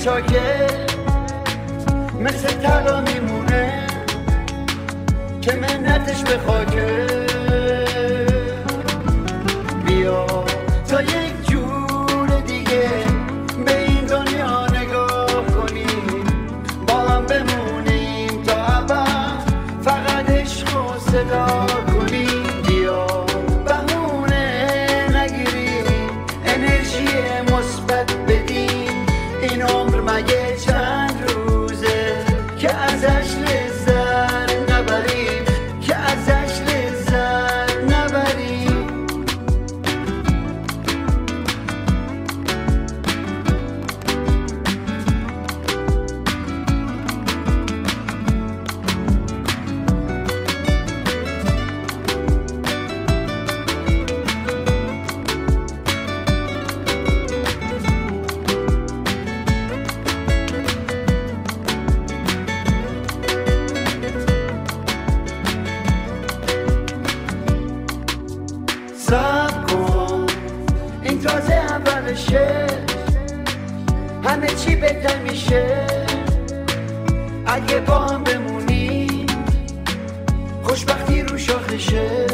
چاکه مثل طلا میمونه که منتش به خاکه. بیا تا یک جور دیگه به این دنیا نگاه کنیم، با هم بمونیم تا ابد، فقط عشق و صدا کنیم. بیا بهونه نگیریم، انرژی مثبت بدیم. این عمر مگه چند روزه که ازش لذت نبریم، که ازش لذت نبریم. صبر کن این تازه اولشه، همه چی بهتر میشه اگه با هم بمونی، خوشبختی رو شاخشه.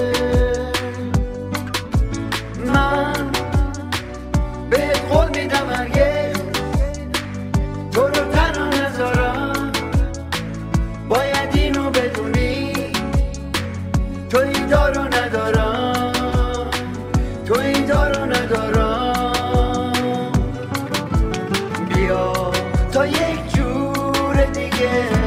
من بهت قول میدم هرگز تو رو تنها نذارم، باید اینو بدونی تو این دارو ندارم، تو این دارو ندارم. بیا تا یک جور دیگه